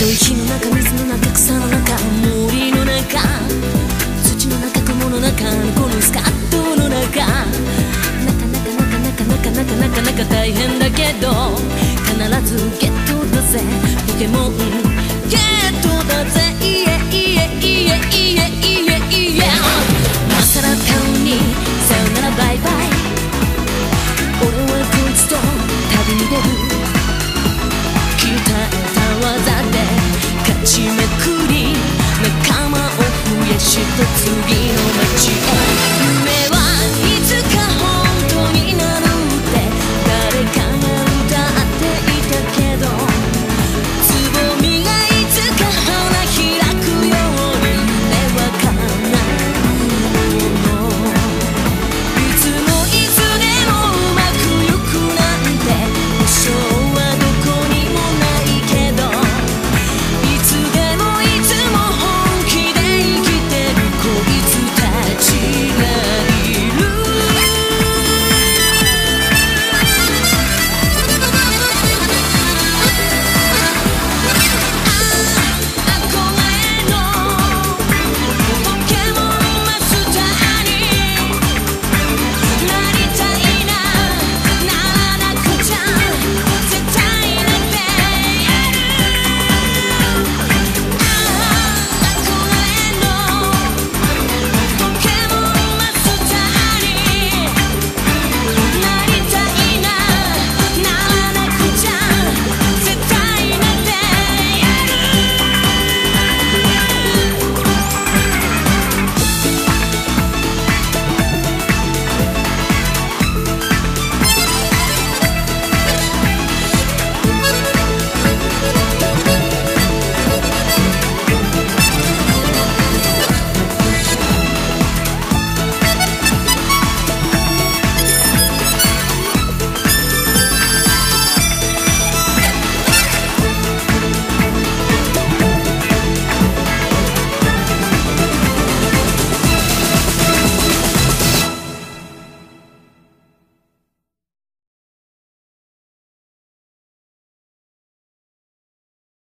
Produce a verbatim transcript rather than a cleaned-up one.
火の中水の中草の中森の中土の中雲の中このスカットの中なかなかなかなかなかなかなかなか大変だけど必ずゲットだぜポケモンゲットだぜイエイエイエイエイエイエマサラタウンにさよならバイバイ俺はこいつと旅に出る鍛えた技で勝ちめくり仲間を増やした次